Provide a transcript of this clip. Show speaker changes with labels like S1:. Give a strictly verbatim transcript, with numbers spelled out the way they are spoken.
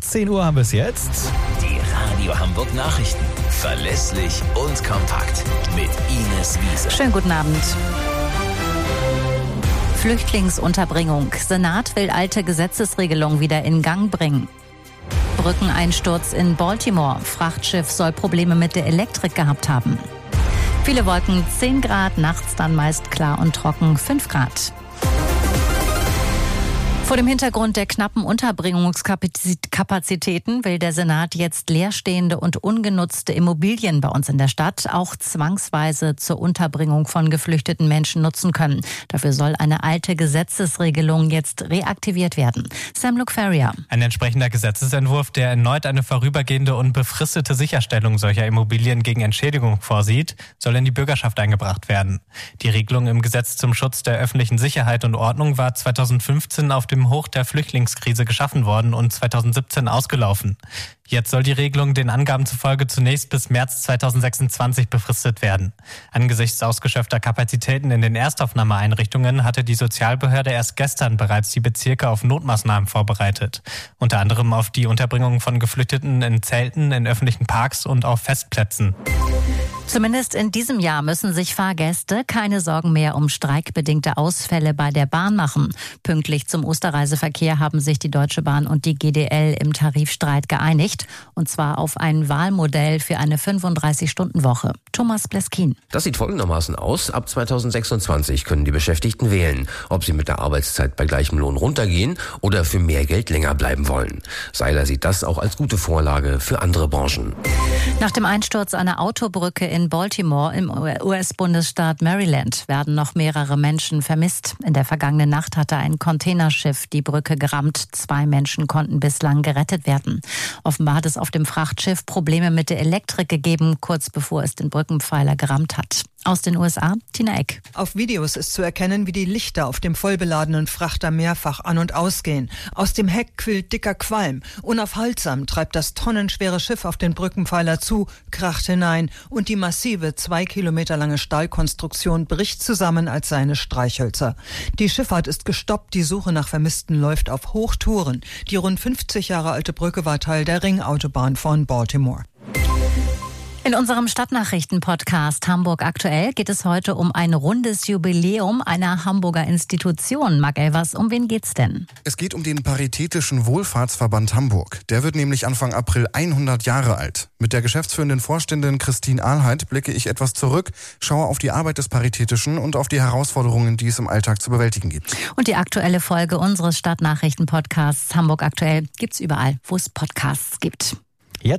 S1: zehn Uhr haben wir es jetzt.
S2: Die Radio Hamburg Nachrichten. Verlässlich und kompakt. Mit Ines Wiese.
S3: Schönen guten Abend. Flüchtlingsunterbringung. Senat will alte Gesetzesregelung wieder in Gang bringen. Brückeneinsturz in Baltimore. Frachtschiff soll Probleme mit der Elektrik gehabt haben. Viele Wolken, zehn Grad, nachts dann meist klar und trocken, fünf Grad. Vor dem Hintergrund der knappen Unterbringungskapazitäten will der Senat jetzt leerstehende und ungenutzte Immobilien bei uns in der Stadt auch zwangsweise zur Unterbringung von geflüchteten Menschen nutzen können. Dafür soll eine alte Gesetzesregelung jetzt reaktiviert werden. Sam Luke Ferrier.
S4: Ein entsprechender Gesetzesentwurf, der erneut eine vorübergehende und befristete Sicherstellung solcher Immobilien gegen Entschädigung vorsieht, soll in die Bürgerschaft eingebracht werden. Die Regelung im Gesetz zum Schutz der öffentlichen Sicherheit und Ordnung war zweitausendfünfzehn auf dem im Hoch der Flüchtlingskrise geschaffen worden und zweitausendsiebzehn ausgelaufen. Jetzt soll die Regelung den Angaben zufolge zunächst bis März zweitausendsechsundzwanzig befristet werden. Angesichts ausgeschöpfter Kapazitäten in den Erstaufnahmeeinrichtungen hatte die Sozialbehörde erst gestern bereits die Bezirke auf Notmaßnahmen vorbereitet. Unter anderem auf die Unterbringung von Geflüchteten in Zelten, in öffentlichen Parks und auf Festplätzen.
S3: Zumindest in diesem Jahr müssen sich Fahrgäste keine Sorgen mehr um streikbedingte Ausfälle bei der Bahn machen. Pünktlich zum Osterreiseverkehr haben sich die Deutsche Bahn und die G D L im Tarifstreit geeinigt. Und zwar auf ein Wahlmodell für eine fünfunddreißig-Stunden-Woche. Thomas Pleskin.
S5: Das sieht folgendermaßen aus. Ab zweitausendsechsundzwanzig können die Beschäftigten wählen, ob sie mit der Arbeitszeit bei gleichem Lohn runtergehen oder für mehr Geld länger bleiben wollen. Seiler sieht das auch als gute Vorlage für andere Branchen.
S3: Nach dem Einsturz einer Autobrücke in Baltimore im U S-Bundesstaat Maryland werden noch mehrere Menschen vermisst. In der vergangenen Nacht hatte ein Containerschiff die Brücke gerammt. Zwei Menschen konnten bislang gerettet werden. Offenbar hat es auf dem Frachtschiff Probleme mit der Elektrik gegeben, kurz bevor es den Brückenpfeiler gerammt hat. Aus den U S A, Tina Eck.
S6: Auf Videos ist zu erkennen, wie die Lichter auf dem vollbeladenen Frachter mehrfach an- und ausgehen. Aus dem Heck quillt dicker Qualm. Unaufhaltsam treibt das tonnenschwere Schiff auf den Brückenpfeiler zu, kracht hinein und die massive, zwei Kilometer lange Stahlkonstruktion bricht zusammen als seine Streichhölzer. Die Schifffahrt ist gestoppt, die Suche nach Vermissten läuft auf Hochtouren. Die rund fünfzig Jahre alte Brücke war Teil der Ringautobahn von Baltimore.
S3: In unserem Stadtnachrichten-Podcast Hamburg aktuell geht es heute um ein rundes Jubiläum einer Hamburger Institution. Marc Elvers, um wen geht's denn?
S7: Es geht um den Paritätischen Wohlfahrtsverband Hamburg. Der wird nämlich Anfang April hundert Jahre alt. Mit der geschäftsführenden Vorständin Christine Ahlheit blicke ich etwas zurück, schaue auf die Arbeit des Paritätischen und auf die Herausforderungen, die es im Alltag zu bewältigen gibt.
S3: Und die aktuelle Folge unseres Stadtnachrichten-Podcasts Hamburg aktuell gibt's überall, wo es Podcasts gibt.